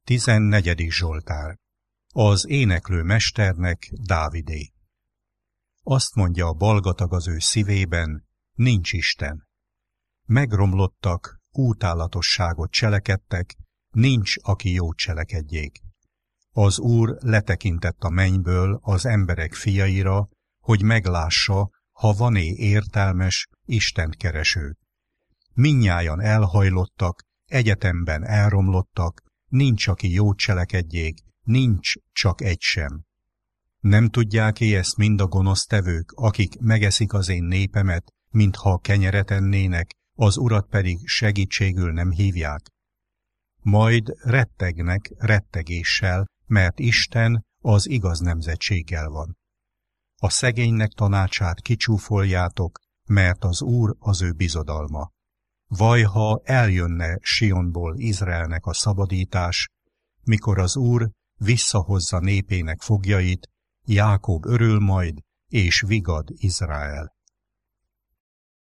14. Zsoltár. Az éneklő mesternek, Dávidé. Azt mondja a balgatag az ő szívében, nincs Isten. Megromlottak, útálatosságot cselekedtek, nincs, aki jót cselekedjék. Az Úr letekintett a mennyből az emberek fiaira, hogy meglássa, ha van-e értelmes, Istent kereső. Mindnyájan elhajlottak, egyetemben elromlottak, nincs, aki jót cselekedjék, nincs csak egy sem. Nem tudják-e ezt mind a gonosztevők, akik megeszik az én népemet, mintha kenyeret ennének, az Urat pedig segítségül nem hívják? Majd rettegnek rettegéssel, mert Isten az igaz nemzetséggel van. A szegénynek tanácsát kicsúfoljátok, mert az Úr az ő bizodalma. Vaj, ha eljönne Sionból Izraelnek a szabadítás, mikor az Úr visszahozza népének foglyait, Jákob örül majd, és vigad Izrael.